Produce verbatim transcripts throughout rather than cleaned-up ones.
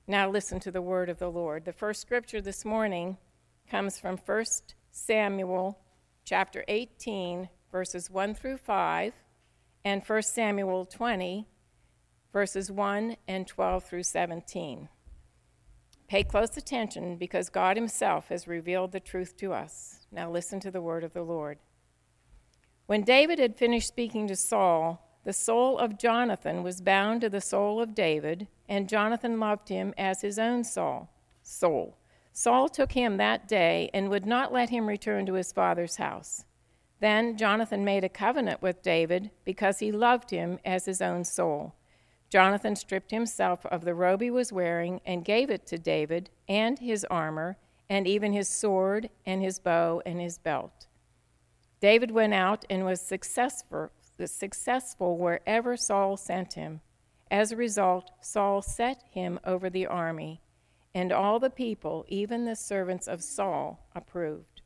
Now listen to the word of the Lord. The first scripture this morning comes from First Samuel chapter eighteen, verses one through five, and First Samuel twenty, verses one and twelve through seventeen. Pay close attention because God himself has revealed the truth to us. Now listen to the word of the Lord. When David had finished speaking to Saul, the soul of Jonathan was bound to the soul of David, and Jonathan loved him as his own soul. soul. Saul took him that day and would not let him return to his father's house. Then Jonathan made a covenant with David because he loved him as his own soul. Jonathan stripped himself of the robe he was wearing and gave it to David, and his armor, and even his sword, and his bow, and his belt. David went out and was successful, successful wherever Saul sent him. As a result, Saul set him over the army, and all the people, even the servants of Saul, approved.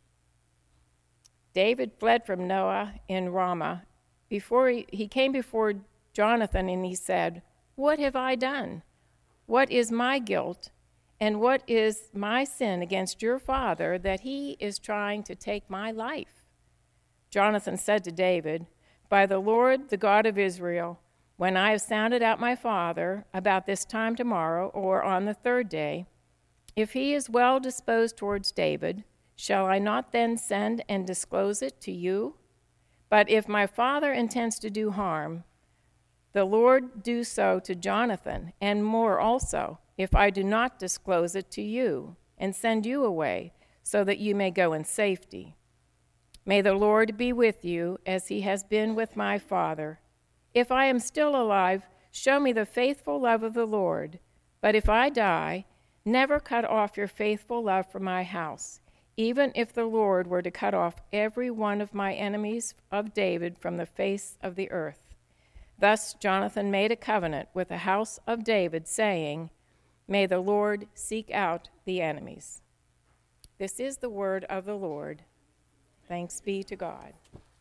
David fled from Noah in Ramah. Before he, he came before Jonathan, and he said, "What have I done? What is my guilt, and what is my sin against your father that he is trying to take my life?" Jonathan said to David, "By the Lord, the God of Israel, when I have sounded out my father about this time tomorrow or on the third day, if he is well disposed towards David, shall I not then send and disclose it to you? But if my father intends to do harm, the Lord do so to Jonathan, and more also, if I do not disclose it to you and send you away, so that you may go in safety. May the Lord be with you as he has been with my father. If I am still alive, show me the faithful love of the Lord. But if I die, never cut off your faithful love from my house, even if the Lord were to cut off every one of my enemies of David from the face of the earth." Thus Jonathan made a covenant with the house of David, saying, "May the Lord seek out the enemies." This is the word of the Lord. Thanks be to God.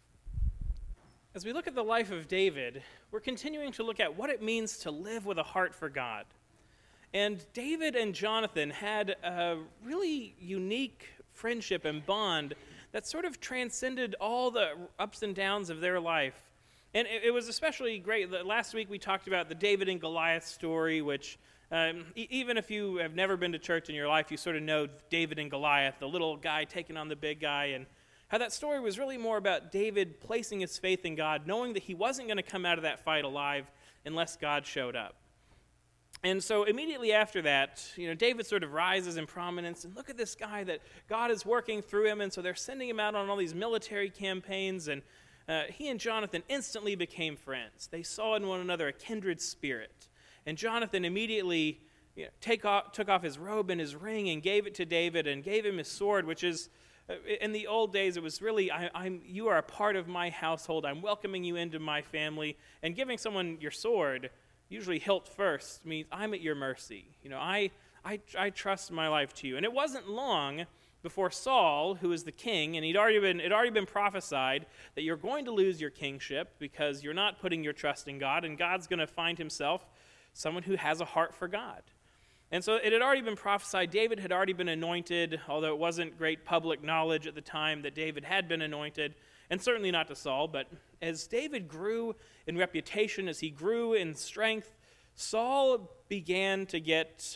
As we look at the life of David, we're continuing to look at what it means to live with a heart for God. And David and Jonathan had a really unique friendship and bond that sort of transcended all the ups and downs of their life. And it, it was especially great. Last week we talked about the David and Goliath story, which um, e- even if you have never been to church in your life, you sort of know David and Goliath, the little guy taking on the big guy, and how that story was really more about David placing his faith in God, knowing that he wasn't going to come out of that fight alive unless God showed up. And so immediately after that, you know, David sort of rises in prominence, and look at this guy that God is working through him, and so they're sending him out on all these military campaigns, and uh, he and Jonathan instantly became friends. They saw in one another a kindred spirit. And Jonathan immediately you know, take off, took off his robe and his ring and gave it to David and gave him his sword, which is, in the old days, it was really, I, I'm, you are a part of my household. I'm welcoming you into my family. And giving someone your sword, usually hilt first, means I'm at your mercy. You know, I, I, I trust my life to you. And it wasn't long before Saul, who was the king, and he'd already been, it had already been prophesied that you're going to lose your kingship because you're not putting your trust in God, and God's going to find himself someone who has a heart for God. And so it had already been prophesied. David had already been anointed, although it wasn't great public knowledge at the time that David had been anointed, and certainly not to Saul. But as David grew in reputation, as he grew in strength, Saul began to get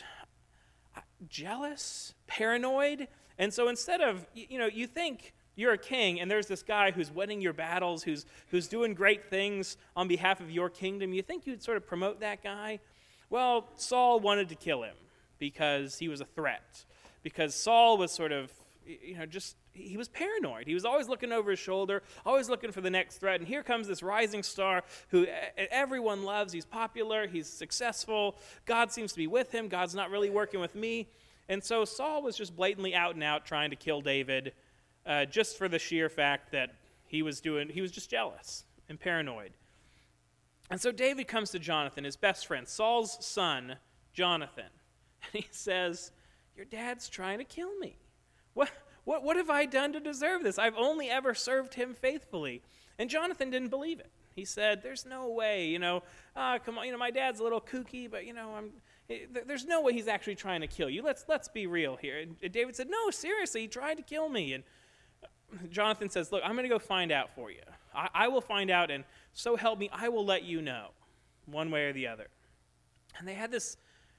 jealous, paranoid. And so instead of, you know, you think you're a king, and there's this guy who's winning your battles, who's who's doing great things on behalf of your kingdom, you think you'd sort of promote that guy? Well, Saul wanted to kill him because he was a threat, because Saul was sort of, you know, just, he was paranoid. He was always looking over his shoulder, always looking for the next threat, and here comes this rising star who everyone loves. He's popular, he's successful, God seems to be with him, God's not really working with me. And so Saul was just blatantly out and out trying to kill David, uh, just for the sheer fact that he was doing, he was just jealous and paranoid. And so David comes to Jonathan, his best friend, Saul's son, Jonathan, and he says, "Your dad's trying to kill me. What, what, what have I done to deserve this? I've only ever served him faithfully." And Jonathan didn't believe it. He said, "There's no way, you know, ah, come on, you know, my dad's a little kooky, but, you know, I'm, There's no way he's actually trying to kill you. Let's, let's be real here. And David said, no, seriously, he tried to kill me. And Jonathan says, look, I'm going to go find out for you. I, I will find out, and so help me, I will let you know, one way or the other. And they had this,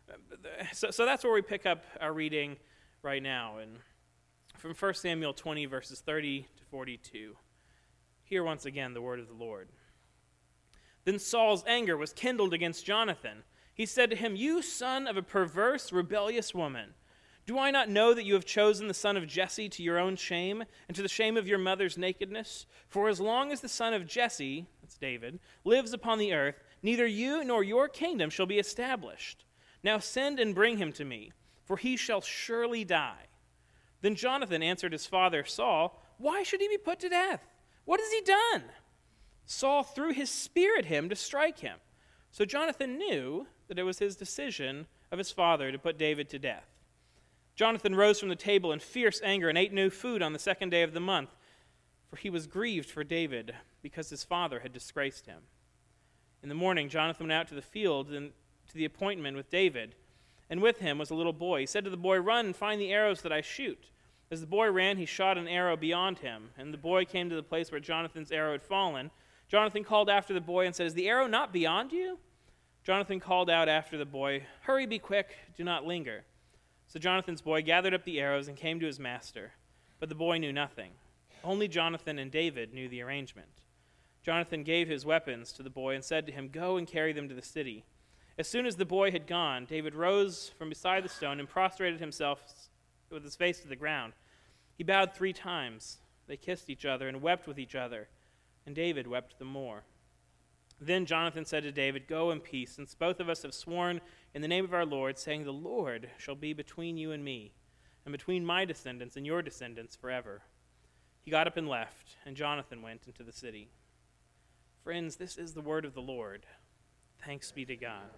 so, so that's where we pick up our reading right now. And from First Samuel twenty, verses thirty to forty-two. Hear once again the word of the Lord. Then Saul's anger was kindled against Jonathan. He said to him, you son of a perverse, rebellious woman, do I not know that you have chosen the son of Jesse to your own shame, and to the shame of your mother's nakedness? For as long as the son of Jesse, that's David, lives upon the earth, neither you nor your kingdom shall be established. Now send and bring him to me, for he shall surely die. Then Jonathan answered his father Saul, why should he be put to death? What has he done? Saul threw his spear at him to strike him. So Jonathan knew that it was his decision of his father to put David to death. Jonathan rose from the table in fierce anger and ate no food on the second day of the month, for he was grieved for David because his father had disgraced him. In the morning, Jonathan went out to the field and to the appointment with David, and with him was a little boy. He said to the boy, run and find the arrows that I shoot. As the boy ran, he shot an arrow beyond him, and the boy came to the place where Jonathan's arrow had fallen. Jonathan called after the boy and said, is the arrow not beyond you? Jonathan called out after the boy, hurry, be quick, do not linger. So Jonathan's boy gathered up the arrows and came to his master, but the boy knew nothing. Only Jonathan and David knew the arrangement. Jonathan gave his weapons to the boy and said to him, go and carry them to the city. As soon as the boy had gone, David rose from beside the stone and prostrated himself with his face to the ground. He bowed three times. They kissed each other and wept with each other, and David wept the more. Then Jonathan said to David, go in peace, since both of us have sworn in the name of our Lord, saying, the Lord shall be between you and me, and between my descendants and your descendants forever. He got up and left, and Jonathan went into the city. Friends, this is the word of the Lord. Thanks be to God.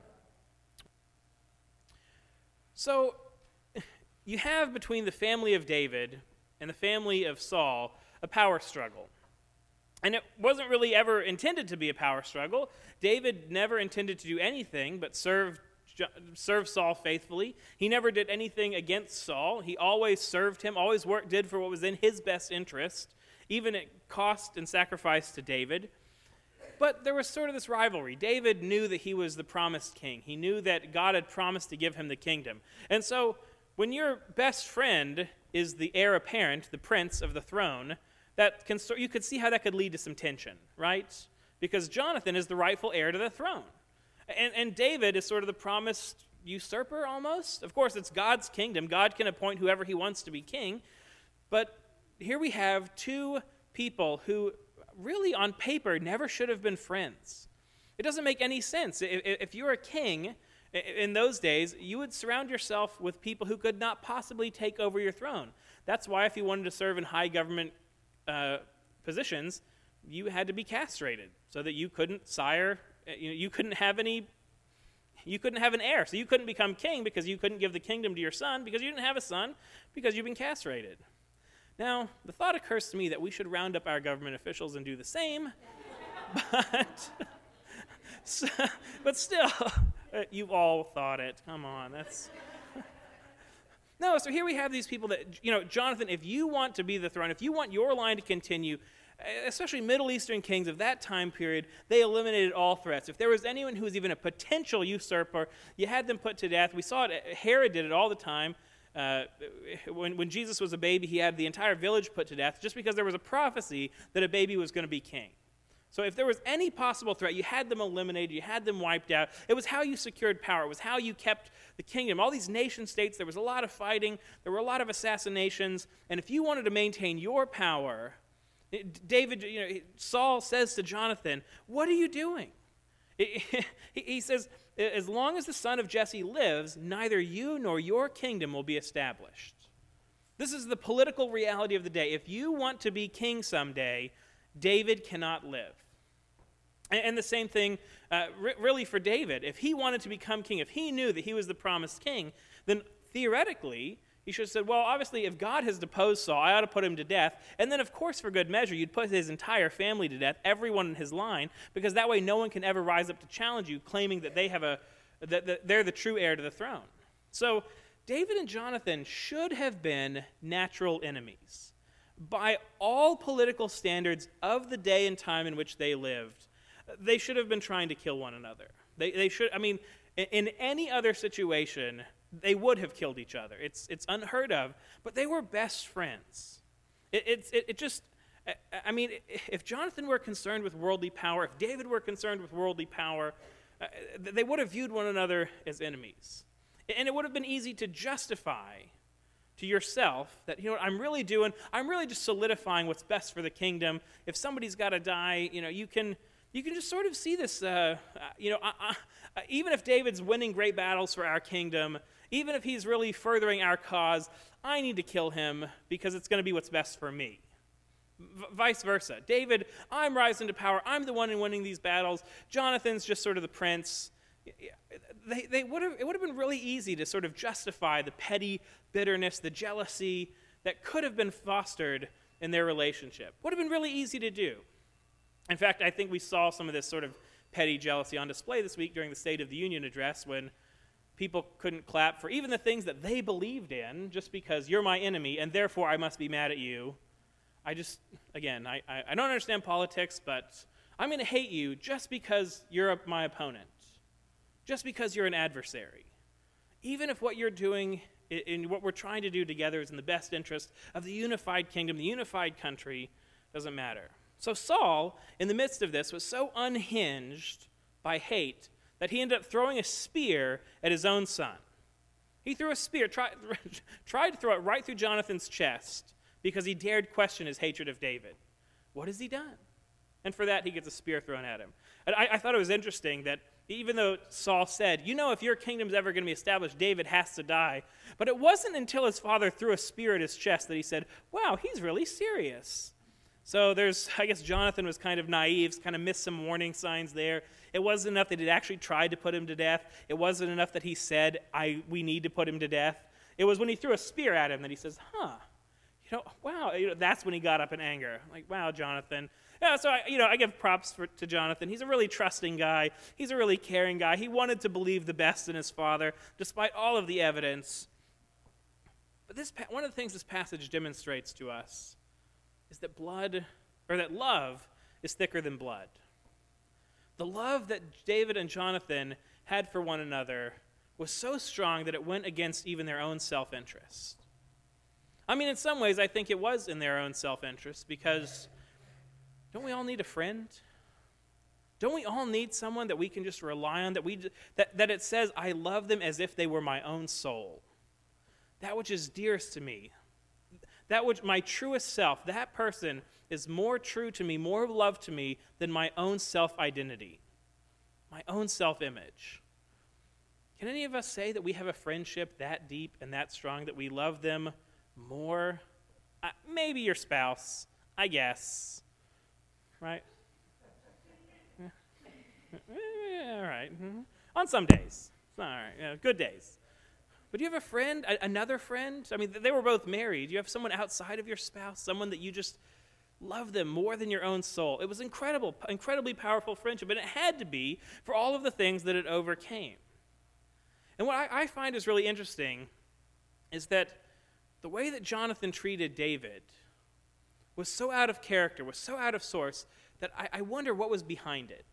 So, you have between the family of David and the family of Saul a power struggle. And it wasn't really ever intended to be a power struggle. David never intended to do anything but serve, serve Saul faithfully. He never did anything against Saul. He always served him, always worked, did for what was in his best interest, even at cost and sacrifice to David. But there was sort of this rivalry. David knew that he was the promised king. He knew that God had promised to give him the kingdom. And so when your best friend is the heir apparent, the prince of the throne, that can, you could see how that could lead to some tension, right? Because Jonathan is the rightful heir to the throne. And, and David is sort of the promised usurper almost. Of course, it's God's kingdom. God can appoint whoever he wants to be king. But here we have two people who really on paper never should have been friends. It doesn't make any sense. If, if you're a king in those days, you would surround yourself with people who could not possibly take over your throne. That's why if you wanted to serve in high government Uh, positions, you had to be castrated so that you couldn't sire, you know, you couldn't have any, you couldn't have an heir. So you couldn't become king because you couldn't give the kingdom to your son because you didn't have a son because you've been castrated. Now, the thought occurs to me that we should round up our government officials and do the same, but, so, but still, you've all thought it. Come on, that's... No, so here we have these people that, you know, Jonathan, if you want to be the throne, if you want your line to continue, especially Middle Eastern kings of that time period, they eliminated all threats. If there was anyone who was even a potential usurper, you had them put to death. We saw it, Herod did it all the time. Uh, when, when Jesus was a baby, he had the entire village put to death just because there was a prophecy that a baby was going to be king. So if there was any possible threat, you had them eliminated, you had them wiped out. It was how you secured power. It was how you kept the kingdom. All these nation states, there was a lot of fighting, there were a lot of assassinations, and if you wanted to maintain your power, David, you know, Saul says to Jonathan, what are you doing? He says, as long as the son of Jesse lives, neither you nor your kingdom will be established. This is the political reality of the day. If you want to be king someday, David cannot live. And the same thing uh, really for David. If he wanted to become king, if he knew that he was the promised king, then theoretically he should have said, well, obviously if God has deposed Saul, I ought to put him to death. And then of course for good measure, you'd put his entire family to death, everyone in his line, because that way no one can ever rise up to challenge you, claiming that they have a, that, that they're the true heir to the throne. So David and Jonathan should have been natural enemies. By all political standards of the day and time in which they lived, they should have been trying to kill one another. They, they should, I mean, in, in any other situation, they would have killed each other. It's, it's unheard of, but they were best friends. It, it's, it, it just, I mean, if Jonathan were concerned with worldly power, if David were concerned with worldly power, uh, they would have viewed one another as enemies. And it would have been easy to justify to yourself that, you know what, I'm really doing, I'm really just solidifying what's best for the kingdom. If somebody's got to die, you know, you can you can just sort of see this, uh, uh, you know, uh, uh, even if David's winning great battles for our kingdom, even if he's really furthering our cause, I need to kill him because it's going to be what's best for me. V- vice versa. David, I'm rising to power. I'm the one in winning these battles. Jonathan's just sort of the prince. They, they would have, it would have been really easy to sort of justify the petty bitterness, the jealousy that could have been fostered in their relationship. Would have been really easy to do. In fact, I think we saw some of this sort of petty jealousy on display this week during the State of the Union address when people couldn't clap for even the things that they believed in just because you're my enemy and therefore I must be mad at you. I just, again, I, I, I don't understand politics, but I'm going to hate you just because you're a, my opponent, just because you're an adversary. Even if what you're doing in, in what we're trying to do together is in the best interest of the unified kingdom, the unified country, doesn't matter. So Saul, in the midst of this, was so unhinged by hate that he ended up throwing a spear at his own son. He threw a spear, tried, tried to throw it right through Jonathan's chest because he dared question his hatred of David. What has he done? And for that, he gets a spear thrown at him. And I, I thought it was interesting that even though Saul said, you know, if your kingdom's ever going to be established, David has to die. But it wasn't until his father threw a spear at his chest that he said, wow, he's really serious. So there's, I guess Jonathan was kind of naive, kind of missed some warning signs there. It wasn't enough that he'd actually tried to put him to death. It wasn't enough that he said, I, we need to put him to death. It was when he threw a spear at him that he says, huh, you know, wow. You know, that's when he got up in anger. Like, wow, Jonathan. Yeah, so, I, you know, I give props for, to Jonathan. He's a really trusting guy. He's a really caring guy. He wanted to believe the best in his father, despite all of the evidence. But this, one of the things this passage demonstrates to us is that blood, or that love is thicker than blood. The love that David and Jonathan had for one another was so strong that it went against even their own self-interest. I mean, in some ways, I think it was in their own self-interest because don't we all need a friend? Don't we all need someone that we can just rely on, that we that, that it says, I love them as if they were my own soul? That which is dearest to me, that which my truest self, that person is more true to me, more loved to me than my own self-identity, my own self-image. Can any of us say that we have a friendship that deep and that strong that we love them more? Uh, maybe your spouse, I guess. Right? Yeah, all right. Mm-hmm. On some days. All right. Yeah, good days. But do you have a friend, a- another friend? I mean, they were both married. You have someone outside of your spouse, someone that you just love them more than your own soul. It was incredible, incredibly powerful friendship, and it had to be for all of the things that it overcame. And what I, I find is really interesting is that the way that Jonathan treated David was so out of character, was so out of source, that I, I wonder what was behind it.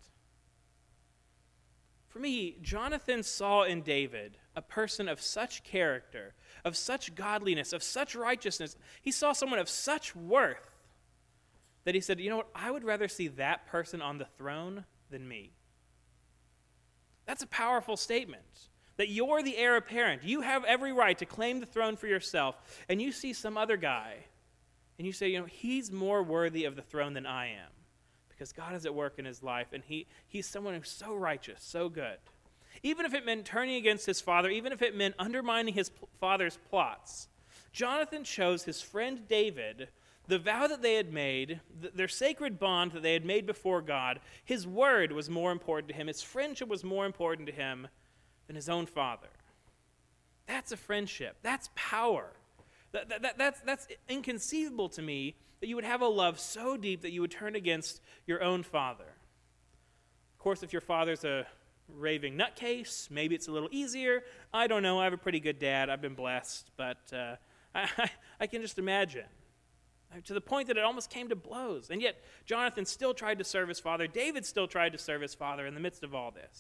For me, Jonathan saw in David a person of such character, of such godliness, of such righteousness. He saw someone of such worth that he said, you know what, I would rather see that person on the throne than me. That's a powerful statement, that you're the heir apparent. You have every right to claim the throne for yourself, and you see some other guy, and you say, you know, he's more worthy of the throne than I am, because God is at work in his life, and he, he's someone who's so righteous, so good. Even if it meant turning against his father, even if it meant undermining his p- father's plots, Jonathan chose his friend David, the vow that they had made, th- their sacred bond that they had made before God. His word was more important to him. His friendship was more important to him than his own father. That's a friendship. That's power. That, that, that, that's, that's inconceivable to me, that you would have a love so deep that you would turn against your own father. Of course, if your father's a raving nutcase. Maybe it's a little easier. I don't know. I have a pretty good dad. I've been blessed. But uh, I, I, I can just imagine. To the point that it almost came to blows. And yet, Jonathan still tried to serve his father. David still tried to serve his father in the midst of all this.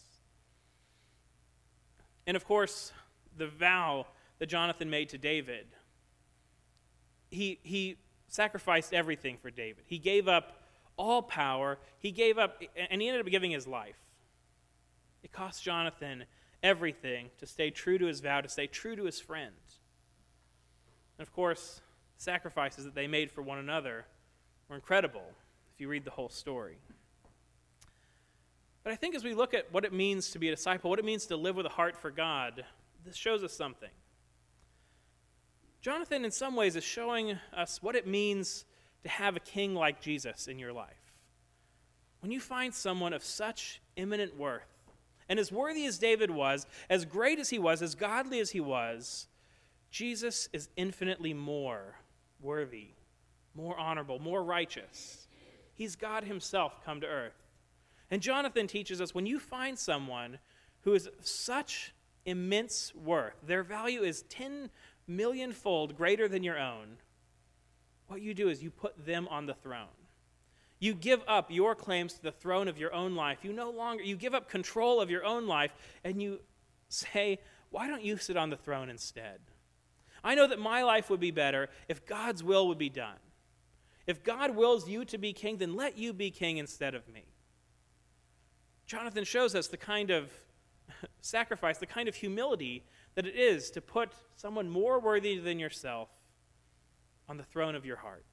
And of course, the vow that Jonathan made to David, he, he sacrificed everything for David. He gave up all power. He gave up, and he ended up giving his life. It cost Jonathan everything to stay true to his vow, to stay true to his friend. And of course, sacrifices that they made for one another were incredible if you read the whole story. But I think as we look at what it means to be a disciple, what it means to live with a heart for God, this shows us something. Jonathan, in some ways, is showing us what it means to have a king like Jesus in your life. When you find someone of such eminent worth, and as worthy as David was, as great as he was, as godly as he was, Jesus is infinitely more worthy, more honorable, more righteous. He's God himself come to earth. And Jonathan teaches us when you find someone who is such immense worth, their value is ten million fold greater than your own, what you do is you put them on the throne. You give up your claims to the throne of your own life. You no longer, you give up control of your own life, and you say, why don't you sit on the throne instead? I know that my life would be better if God's will would be done. If God wills you to be king, then let you be king instead of me. Jonathan shows us the kind of sacrifice, the kind of humility that it is to put someone more worthy than yourself on the throne of your heart.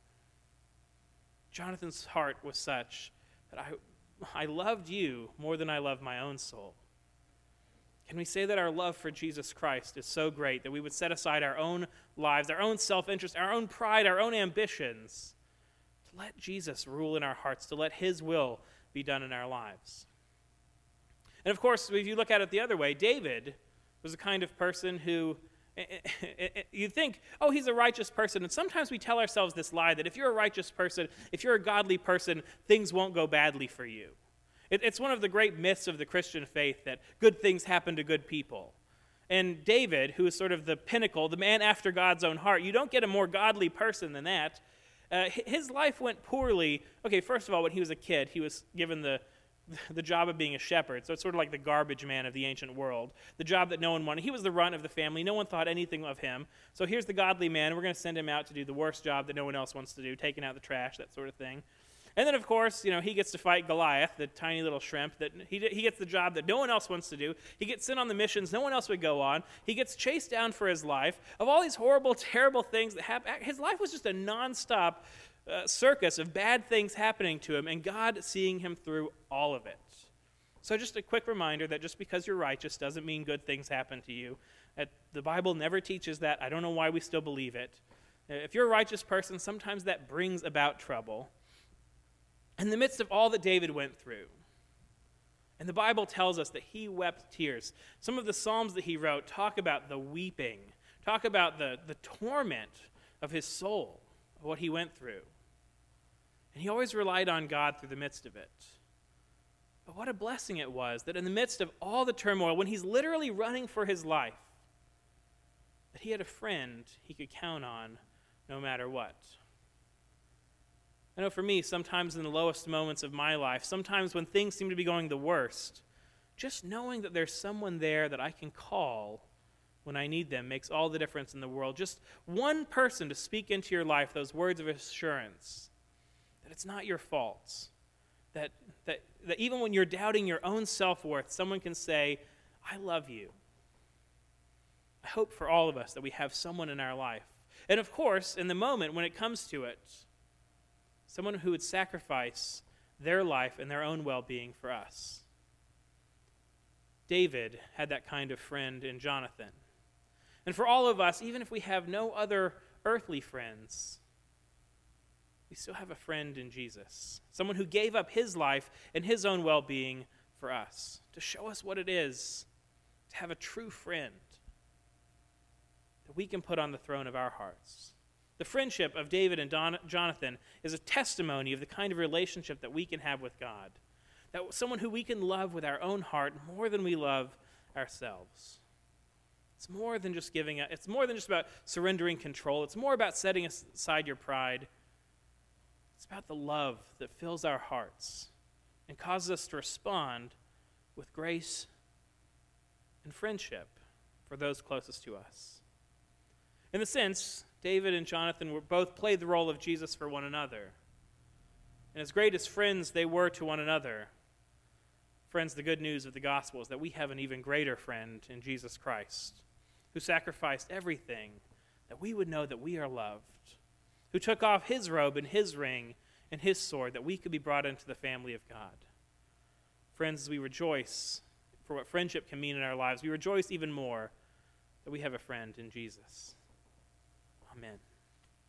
Jonathan's heart was such that I, I loved you more than I loved my own soul. Can we say that our love for Jesus Christ is so great that we would set aside our own lives, our own self-interest, our own pride, our own ambitions, to let Jesus rule in our hearts, to let his will be done in our lives? And of course, if you look at it the other way, David was the kind of person who, you think, oh, he's a righteous person. And sometimes we tell ourselves this lie that if you're a righteous person, if you're a godly person, things won't go badly for you. It's one of the great myths of the Christian faith that good things happen to good people. And David, who is sort of the pinnacle, the man after God's own heart, you don't get a more godly person than that. Uh, his life went poorly. Okay, first of all, when he was a kid, he was given the, the job of being a shepherd. So it's sort of like the garbage man of the ancient world. The job that no one wanted. He was the runt of the family. No one thought anything of him. So here's the godly man. We're going to send him out to do the worst job that no one else wants to do, taking out the trash, that sort of thing. And then, of course, you know, he gets to fight Goliath, the tiny little shrimp. That he, he gets the job that no one else wants to do. He gets sent on the missions no one else would go on. He gets chased down for his life. Of all these horrible, terrible things that happen, his life was just a nonstop uh, circus of bad things happening to him, and God seeing him through all of it. So just a quick reminder that just because you're righteous doesn't mean good things happen to you. That the Bible never teaches that. I don't know why we still believe it. If you're a righteous person, sometimes that brings about trouble. In the midst of all that David went through, and the Bible tells us that he wept tears. Some of the Psalms that he wrote talk about the weeping, talk about the, the torment of his soul, of what he went through. And he always relied on God through the midst of it. But what a blessing it was that in the midst of all the turmoil, when he's literally running for his life, that he had a friend he could count on no matter what. I know for me, sometimes in the lowest moments of my life, sometimes when things seem to be going the worst, just knowing that there's someone there that I can call when I need them makes all the difference in the world. Just one person to speak into your life those words of assurance that it's not your fault, that, that, that even when you're doubting your own self-worth, someone can say, I love you. I hope for all of us that we have someone in our life. And of course, in the moment when it comes to it, someone who would sacrifice their life and their own well-being for us. David had that kind of friend in Jonathan. And for all of us, even if we have no other earthly friends, we still have a friend in Jesus. Someone who gave up his life and his own well-being for us, to show us what it is to have a true friend that we can put on the throne of our hearts. The friendship of David and Don- Jonathan is a testimony of the kind of relationship that we can have with God. that someone who we can love with our own heart more than we love ourselves. It's more than just giving, a, it's more than just about surrendering control. It's more about setting aside your pride. It's about the love that fills our hearts and causes us to respond with grace and friendship for those closest to us. In a sense, David and Jonathan were both played the role of Jesus for one another. And as great as friends they were to one another, friends, the good news of the gospel is that we have an even greater friend in Jesus Christ, who sacrificed everything that we would know that we are loved, who took off his robe and his ring and his sword that we could be brought into the family of God. Friends, as we rejoice for what friendship can mean in our lives, we rejoice even more that we have a friend in Jesus. Amen.